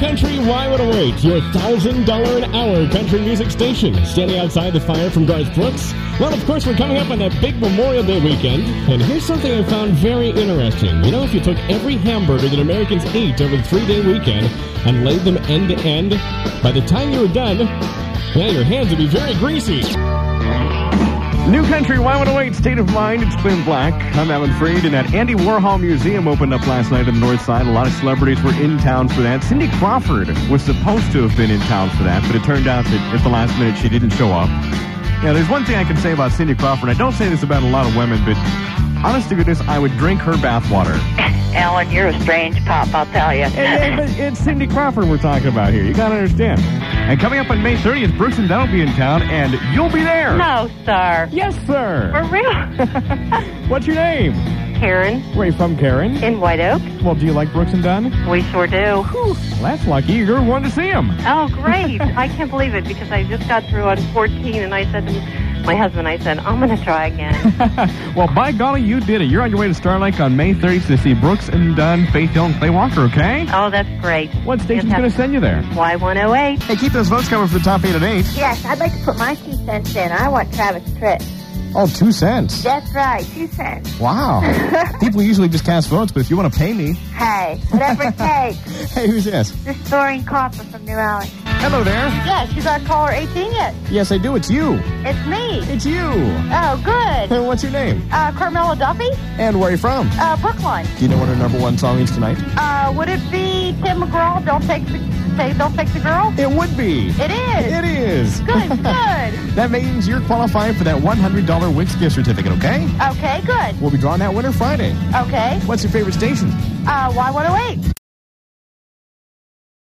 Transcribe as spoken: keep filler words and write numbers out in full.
Country Y one oh eight, your one thousand dollars an hour country music station. Standing outside the fire from Garth Brooks. Well, of course, we're coming up on that big Memorial Day weekend. And here's something I found very interesting. You know, if you took every hamburger that Americans ate over the three-day weekend and laid them end to end, by the time you were done, yeah, your hands would be very greasy. New Country Y one oh eight, State of Mind. It's Glenn Black. I'm Alan Freed, and that Andy Warhol Museum opened up last night on the north side. A lot of celebrities were in town for that. Cindy Crawford was supposed to have been in town for that, but it turned out that at the last minute she didn't show up. Yeah, there's one thing I can say about Cindy Crawford. I don't say this about a lot of women, but honest to goodness, I would drink her bathwater. Alan, you're a strange pop, I'll tell you. And, and, it's Cindy Crawford we're talking about here. You got to understand. And coming up on May thirtieth, Brooks and Dunn will be in town, and you'll be there. No, sir. Yes, sir. For real? What's your name? Karen. Where are you from, Karen? In White Oak. Well, do you like Brooks and Dunn? We sure do. Whew. Well, that's lucky. You're one to see him. Oh, great. I can't believe it, because I just got through on fourteen, and I said to my husband, I said, I'm going to try again. Well, by golly, you did it. You're on your way to Star Lake on May thirtieth to see Brooks and Dunn, Faith Hill, and Clay Walker, okay? Oh, that's great. What station's going to send you there? Y one oh eight. Hey, keep those votes coming for the top eight at eight. Yes, I'd like to put my two cents in. I want Travis Tritt. Oh, two cents. That's right, two cents. Wow. People usually just cast votes, but if you want to pay me... Hey, whatever it takes. Hey, who's this? This is Doreen Copper from New Orleans. Hello there. Yes, you got caller eighteen yet? Yes, I do. It's you. It's me. It's you. Oh, good. And what's your name? Uh, Carmela Duffy. And where are you from? Uh, Brookline. Do you know what her number one song is tonight? Uh, would it be Tim McGraw, Don't Take the, say, Don't Take the Girl? It would be. It is. It is. Good, good. That means you're qualified for that one hundred dollars Wix gift certificate, okay? Okay, good. We'll be drawing that winner Friday. Okay. What's your favorite station? Uh, Y one oh eight.